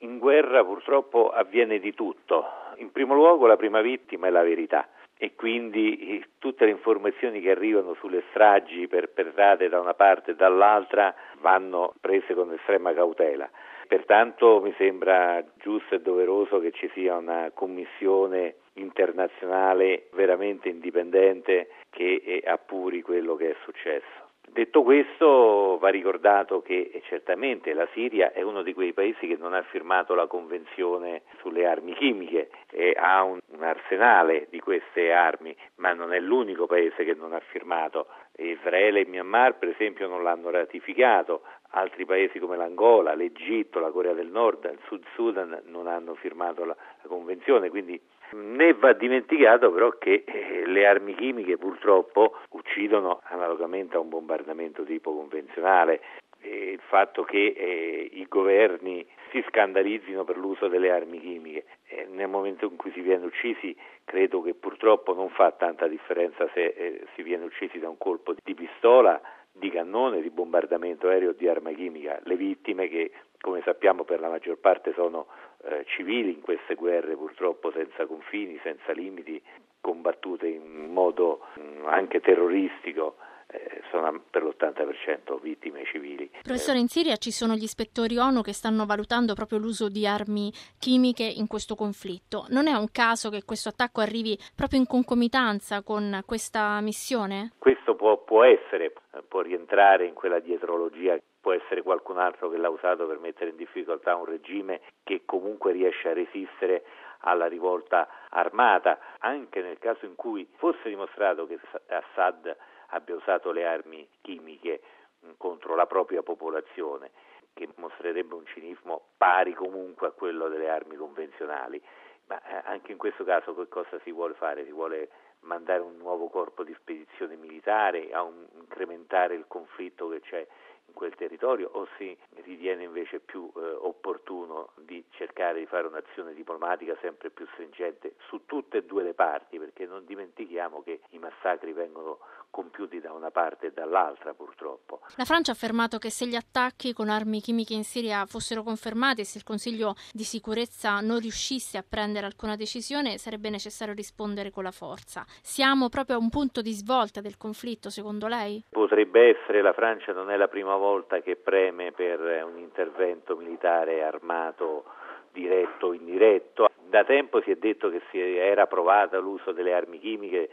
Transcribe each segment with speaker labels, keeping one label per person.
Speaker 1: In guerra purtroppo avviene di tutto. In primo luogo la prima vittima è la verità e quindi tutte le informazioni che arrivano sulle stragi perpetrate da una parte e dall'altra vanno prese con estrema cautela. Pertanto mi sembra giusto e doveroso che ci sia una commissione internazionale veramente indipendente che appuri quello che è successo. Detto questo, va ricordato che certamente la Siria è uno di quei paesi che non ha firmato la convenzione sulle armi chimiche e ha un arsenale di queste armi, ma non è l'unico paese che non ha firmato. Israele e Myanmar, per esempio, non l'hanno ratificato, altri paesi come l'Angola, l'Egitto, la Corea del Nord, il Sud Sudan non hanno firmato la convenzione, quindi né va dimenticato però che le armi chimiche purtroppo uccidono analogamente a un bombardamento tipo convenzionale. Il fatto che i governi si scandalizzino per l'uso delle armi chimiche nel momento in cui si viene uccisi, credo che purtroppo non fa tanta differenza se si viene uccisi da un colpo di pistola, di cannone, di bombardamento aereo o di arma chimica. Le vittime, che come sappiamo per la maggior parte sono civili in queste guerre purtroppo senza confini, senza limiti, combattute in modo anche terroristico, sono per l'80% vittime civili.
Speaker 2: Professore, in Siria ci sono gli ispettori ONU che stanno valutando proprio l'uso di armi chimiche in questo conflitto. Non è un caso che questo attacco arrivi proprio in concomitanza con questa missione?
Speaker 1: Questo può essere, può rientrare in quella dietrologia, può essere qualcun altro che l'ha usato per mettere in difficoltà un regime che comunque riesce a resistere alla rivolta armata, anche nel caso in cui fosse dimostrato che Assad abbia usato le armi chimiche contro la propria popolazione, che mostrerebbe un cinismo pari comunque a quello delle armi convenzionali. Ma anche in questo caso che cosa si vuole fare? Si vuole mandare un nuovo corpo di spedizione militare a incrementare il conflitto che c'è in quel territorio, o si ritiene invece più opportuno di cercare di fare un'azione diplomatica sempre più stringente su tutte e due le parti, perché non dimentichiamo che i massacri vengono compiuti da una parte e dall'altra purtroppo.
Speaker 2: La Francia ha affermato che se gli attacchi con armi chimiche in Siria fossero confermati e se il Consiglio di sicurezza non riuscisse a prendere alcuna decisione sarebbe necessario rispondere con la forza. Siamo proprio a un punto di svolta del conflitto, secondo lei?
Speaker 1: Potrebbe essere. La Francia non è la prima volta che preme per un intervento militare armato diretto o indiretto. Da tempo si è detto che si era provata l'uso delle armi chimiche,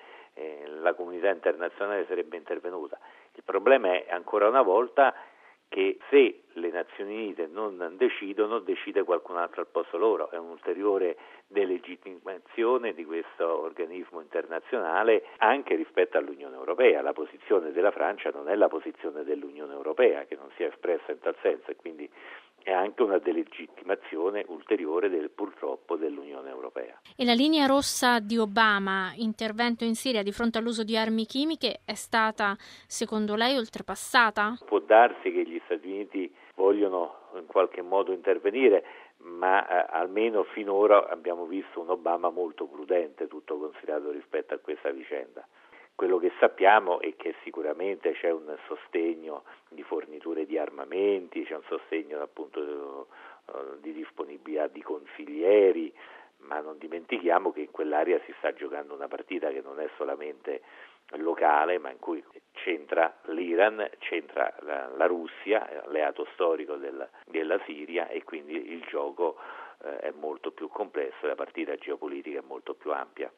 Speaker 1: la comunità internazionale sarebbe intervenuta. Il problema è ancora una volta che se le Nazioni Unite non decidono, decide qualcun altro al posto loro. È un'ulteriore delegittimazione di questo organismo internazionale anche rispetto all'Unione Europea. La posizione della Francia non è la posizione dell'Unione Europea, che non si è espressa in tal senso, e quindi è anche una delegittimazione ulteriore purtroppo dell'Unione Europea.
Speaker 2: E la linea rossa di Obama, intervento in Siria di fronte all'uso di armi chimiche, è stata, secondo lei, oltrepassata?
Speaker 1: Può darsi che gli Stati Uniti vogliono in qualche modo intervenire, ma almeno finora abbiamo visto un Obama molto prudente, tutto considerato, rispetto a questa vicenda. Quello che sappiamo è che sicuramente c'è un sostegno di forniture di armamenti, c'è un sostegno appunto di disponibilità di consiglieri, ma non dimentichiamo che in quell'area si sta giocando una partita che non è solamente locale, ma in cui c'entra l'Iran, c'entra la Russia, alleato storico della Siria, e quindi il gioco è molto più complesso e la partita geopolitica è molto più ampia.